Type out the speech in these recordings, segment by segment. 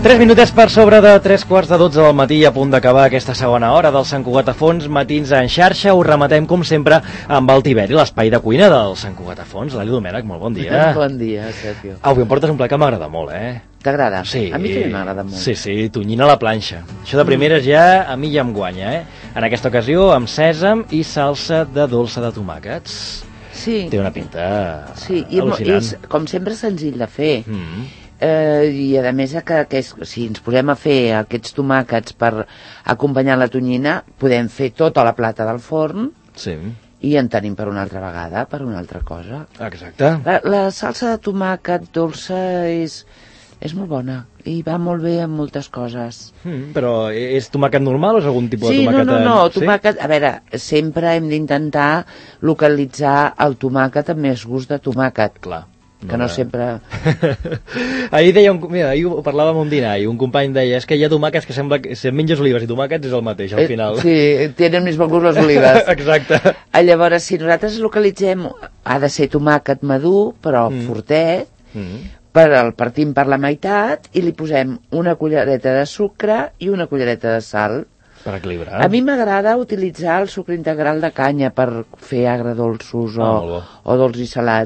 3 minutets per sobre de 3:15 del matí, a punt d'acabar aquesta segona hora del Sant Cugat a Fons, matins en xarxa. Us rematem, com sempre, amb el Tiberi, l'espai de cuina del Sant Cugat a Fons. Lali Domènech, molt bon dia. Bon dia, Sergio. Avui em portes un plat que m'agrada molt, T'agrada? Sí. A mi també m'agrada molt. Sí, tonyina a la planxa. Això de primeres ja, a mi ja em guanya, En aquesta ocasió, amb sèsam i salsa de dolça de tomàquets. Sí. Té una pinta al·lucinant. És, com sempre, senzill de fer. I a més que si ens posem a fer aquests tomàquets per acompanyar la tonyina, podem fer tota la plata del forn i en tenim per una altra vegada, per una altra cosa. Exacte. La salsa de tomàquet dolça és molt bona i va molt bé amb moltes coses. Però és tomàquet normal o és algun tipus de tomàquet? No, tomàquet... A veure, sempre hem d'intentar localitzar el tomàquet amb més gust de tomàquet. Clar. Que no sempre... Ahir deia, ahir ho parlàvem un dinar i un company deia, és que hi ha tomàquets que sembla que si menges olives i tomàquets és el mateix al final. Sí, tenen més bon gust les olives. Exacte. Llavors, si nosaltres localitzem, ha de ser tomàquet madur, però fortet, el partim per la meitat i li posem una cullereta de sucre i una cullereta de sal. Per equilibrar. A mi m'agrada utilitzar el sucre integral de canya per fer agredolços o dolç i salat.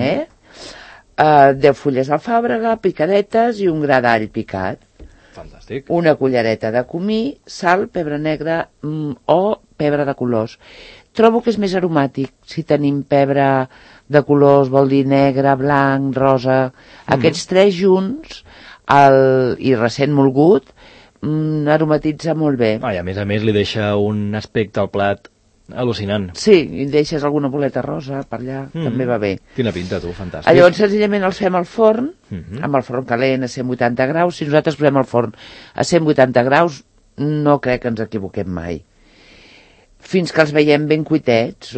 10 fulles d'alfàbrega, picadetes i un gra d'all picat. Fantàstic. Una cullereta de comí, sal, pebre negre o pebre de colors. Trobo que és més aromàtic si tenim pebre de colors, vol dir negre, blanc, rosa. Aquests tres junts i recent molgut aromatitza molt bé. I a més li deixa un aspecte al plat al·lucinant. Sí, i deixes alguna boleta rosa per allà, també va bé. Quina pinta, tu, fantàstic. Llavors, senzillament els fem al forn, amb el forn calent a 180 graus. Si nosaltres posem el forn a 180 graus, no crec que ens equivoquem mai. Fins que els veiem ben cuitets,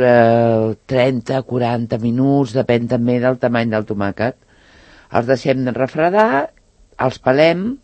30-40 minuts, depèn també del tamany del tomàquet. Els deixem de refredar, els pelem,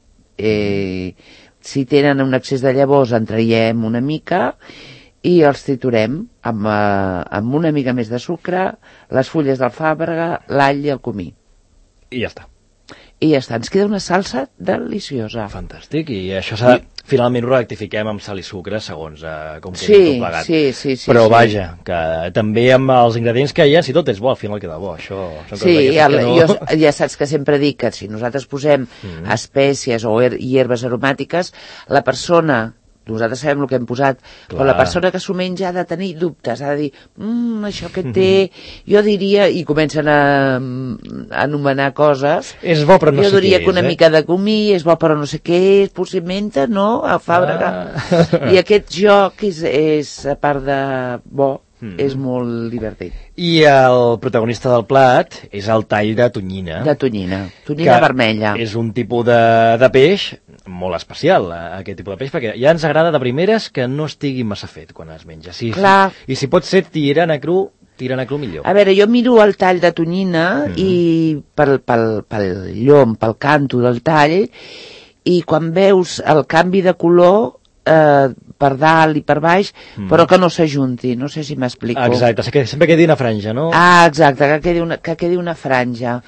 si tenen un excés de llavors en traiem una mica i els triturem amb una mica més de sucre, les fulles d'alfàbrega, l'all i el comí. I ja està. I ja està, ens queda una salsa deliciosa. Fantàstic, i això finalment ho rectifiquem amb sal i sucre segons com quedi tot plegat. Sí. Però vaja, que també amb els ingredients que hi ha, si tot és bo, al final queda bo. Sí, ja saps que sempre dic que si nosaltres posem espècies o hierbes aromàtiques, la persona... Nosaltres sabem el que hem posat, però la persona que s'ho menja ha de tenir dubtes, ha de dir, això que té, jo diria, i comencen a anomenar coses, és bo però no sé què és, jo diria que una mica de comí, és bo però no sé què és, potser menta, no? A fàbrega. I aquest joc és a part de bo, és molt divertit. I el protagonista del plat és el tall de tonyina. De tonyina vermella. És un tipus de peix molt especial, aquest tipus de peix, perquè ja ens agrada de primeres que no estigui massa fet quan es menja. I si pot ser tirant a cru millor. A veure, jo miro el tall de tonyina i pel llom, pel canto del tall, i quan veus el canvi de color per dalt i per baix, però que no s'ajunti, no sé si m'explico. Exacte, que sempre quedi una franja, no? Exacte, que quedi una franja.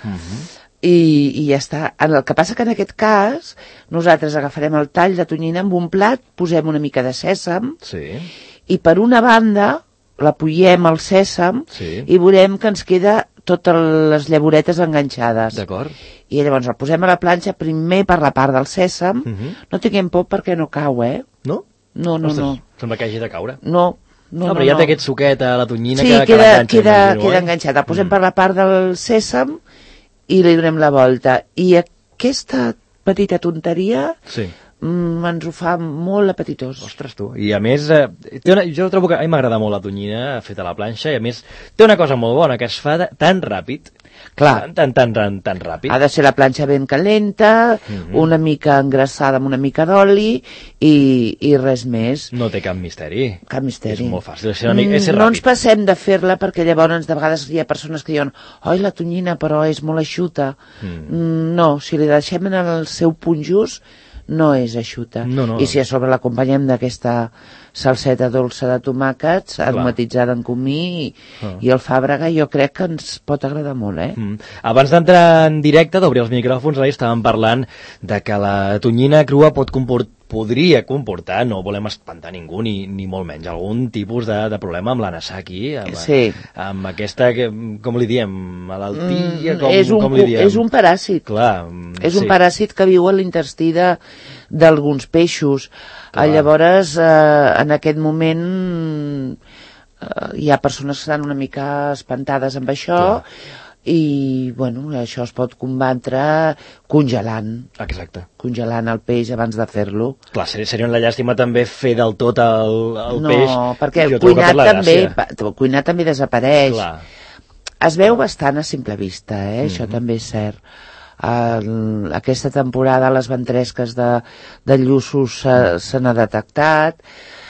I ja està. El que passa que en aquest cas nosaltres agafarem el tall de tonyina amb un plat, posem una mica de sèsam i per una banda l'apoyem al sèsam i veurem que ens queda totes les llavoretes enganxades. D'acord. I llavors el posem a la planxa primer per la part del sèsam. No tinguem por perquè no cau, No? No. Sembla que hagi de caure. No, però ja té aquest suquet a la tonyina que queda enganxat. El posem per la part del sèsam i li donem la volta. I aquesta petita tonteria ens ho fa molt apetitós. Ostres, tu. I a més, jo trobo que a mi m'agrada molt la tonyina feta a la planxa i a més té una cosa molt bona, que es fa tan ràpid. Clar. Tan ràpid. Ha de ser la planxa ben calenta, una mica engrassada amb una mica d'oli i res més. No té cap misteri. Cap misteri. És molt fàcil, és ser ràpid. No ens passem de fer-la perquè llavors de vegades hi ha persones que diuen oi, la tonyina però és molt eixuta. No, si li deixem en el seu punt just no és eixuta. No. I si a sobre l'acompanyem d'aquesta salseta dolça de tomàquets, aromatitzada en comí, i el Fàbrega jo crec que ens pot agradar molt, Abans d'entrar en directe, d'obrir els micròfons, estàvem parlant de que la tonyina crua podria comportar, no volem espantar ningú ni molt menys, algun tipus de problema amb l'Anasaki, amb aquesta, com li diem, malaltia, com li diem? És un paràsit. Clar, és un paràsit que viu a l'intestí d'alguns peixos. Llavors, en aquest moment hi ha persones que estan una mica espantades amb això, i bueno, això es pot combatre congelant. Exacte. Congelant el peix abans de fer-lo. Clar, seria una llàstima també fer del tot el peix. No, perquè cuinat també desapareix. Clar. Es veu bastant a simple vista, això també és cert. Aquesta temporada les ventresques de lluços se n'ha detectat,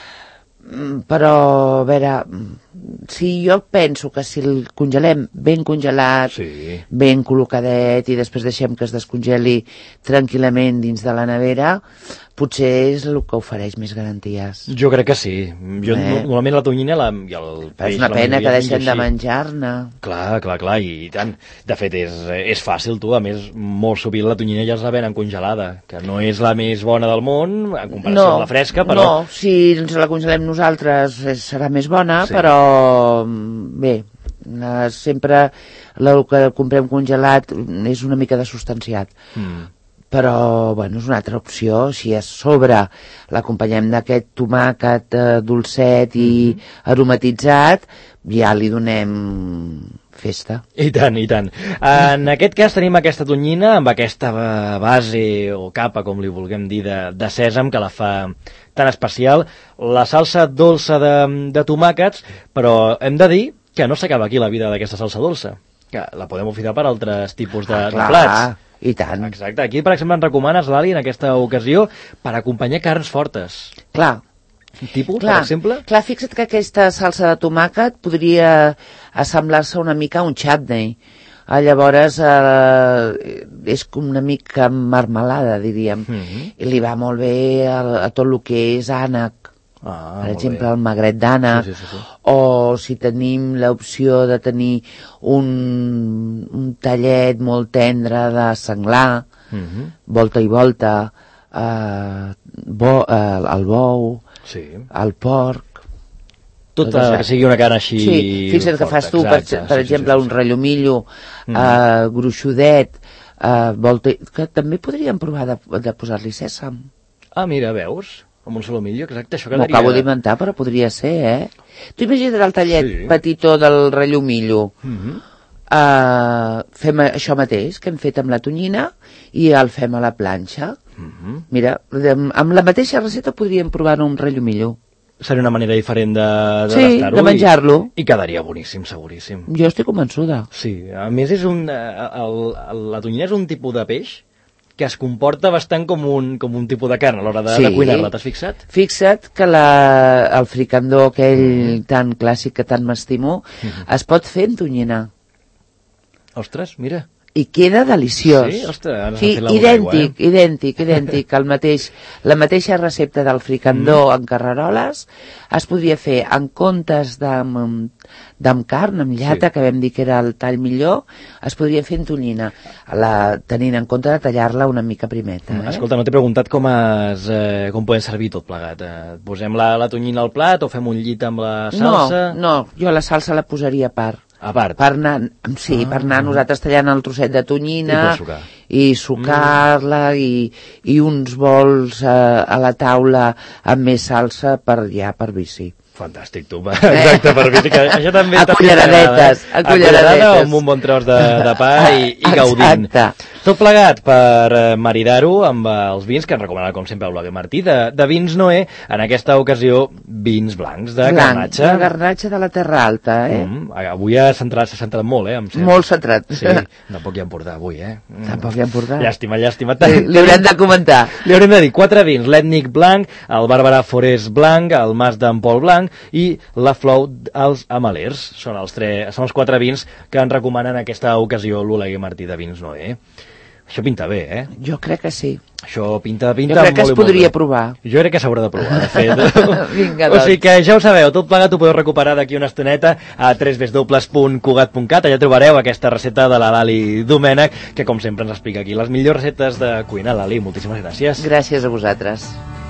però a veure, si jo penso que si el congelem ben congelat, ben col·locadet, i després deixem que es descongeli tranquil·lament dins de la nevera, potser és el que ofereix més garanties. Jo crec que sí. Jo normalment la tonyina i el peix... És una pena que deixem de menjar-ne. Clar, i tant. De fet, és fàcil, tu. A més, molt sovint la tonyina ja es la venen congelada, que no és la més bona del món, en comparació amb la fresca, però... No, si ens la congelem nosaltres serà més bona, però bé, sempre el que comprem congelat és una mica desustanciat. Però, bueno, és una altra opció. Si a sobre l'acompanyem d'aquest tomàquet dolcet i aromatitzat, ja li donem festa. I tant, i tant. En aquest cas tenim aquesta tonyina amb aquesta base o capa, com li vulguem dir, de sèsam, que la fa tan especial. La salsa dolça de tomàquets, però hem de dir que no s'acaba aquí la vida d'aquesta salsa dolça, que la podem aprofitar per altres tipus de plats. I tant. Exacte. Aquí, per exemple, en recomanes, Lali, en aquesta ocasió, per acompanyar carns fortes. Clar. Tipus, per exemple? Clar, fixa't que aquesta salsa de tomàquet podria assemblar-se una mica a un chutney. Llavors, és com una mica marmelada, diríem. I li va molt bé a tot el que és ànec. Per exemple, el magret d'ànec, o si tenim l'opció de tenir un tallet molt tendre de senglar, volta i volta, el bou, el porc... Tot que sigui una carn així... Sí, fixa't que fas tu, per exemple, un rellomillo gruixudet, que també podríem provar de posar-li sèsam. Mira, veus? Amb un solomillo, exacte, això quedaria... M'ho acabo d'inventar, però podria ser, Tu imagina't el tallet petitó del rellomillo. Fem això mateix que hem fet amb la tonyina i el fem a la planxa. Mira, amb la mateixa recepta podríem provar un rellomillo. Seria una manera diferent de gastar-ho. De menjar-lo. I quedaria boníssim, seguríssim. Jo estic convençuda. Sí, a més la tonyina és un tipus de peix que es comporta bastant com un tipus de carn a l'hora de cuinar-la, t'has fixat? Fixa't que el fricandó aquell tan clàssic que tant m'estimo es pot fer en tonyina. Ostres, mira. I queda deliciós. Sí? Ostres, idèntic. La mateixa recepta del fricandó en carreroles es podria fer en comptes d'amb carn, amb llata, que vam dir que era el tall millor, es podria fer en tonyina, tenint en compte de tallar-la una mica primeta. Escolta, no t'he preguntat com podem servir tot plegat. Posem la tonyina al plat o fem un llit amb la salsa? No, jo la salsa la posaria a part. A part? Per anar nosaltres tallant el trosset de tonyina i sucar-la i uns bols a la taula amb més salsa per vici. Fantàstic, tu. Exacte, per vici, que això també... A culleradetes. Amb un bon tros de pa i gaudint. Exacte. Tot plegat per maridar-ho amb els vins que ens recomana, com sempre, Eulàlia Martí, de Vins Noé, en aquesta ocasió, vins blancs de Garnatxa. De Garnatxa de la Terra Alta, Avui s'ha centrat molt, Molt centrat. Sí, tampoc hi ha Empordà avui, Tampoc hi ha Empordà. Llàstima. Li haurem de comentar. Li haurem de dir 4 vins, l'Ètnic blanc, el Bàrbara Forés blanc, el Mas d'en Pol blanc i la Flor als Amalers. Són els 4 vins que ens recomanen en aquesta ocasió l'Eulàlia Martí de Vins Noé. Això pinta bé, eh? Jo crec que sí. Això pinta jo crec que es podria provar. Jo crec que s'haurà de provar, de fet. Vinga, doncs. O sigui que ja ho sabeu, tot plegat ho podeu recuperar d'aquí una estoneta a www.cugat.cat. Allà trobareu aquesta recepta de la Lali Domènech, que com sempre ens explica aquí les millors receptes de cuina. Lali, moltíssimes gràcies. Gràcies a vosaltres.